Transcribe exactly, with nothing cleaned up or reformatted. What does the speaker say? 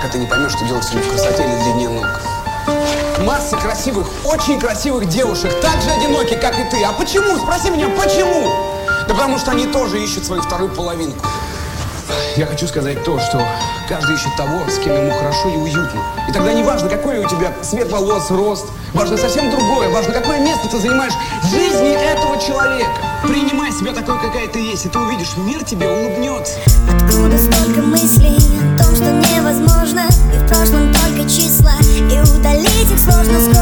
пока ты не поймешь, что дело сегодня в красоте или длине ног. Масса красивых, очень красивых девушек, так же одиноки, как и ты. А почему? Спроси меня, почему? Да потому что они тоже ищут свою вторую половинку. Я хочу сказать то, что каждый ищет того, с кем ему хорошо и уютно. И тогда не важно, какой у тебя цвет волос, рост. Важно совсем другое. Важно, какое место ты занимаешь в жизни этого человека. Принимай себя такой, какая ты есть, и ты увидишь, мир тебе улыбнется. Откуда столько мыслей о том, что невозможно, и в прошлом только числа, и удалить их сложно скоро.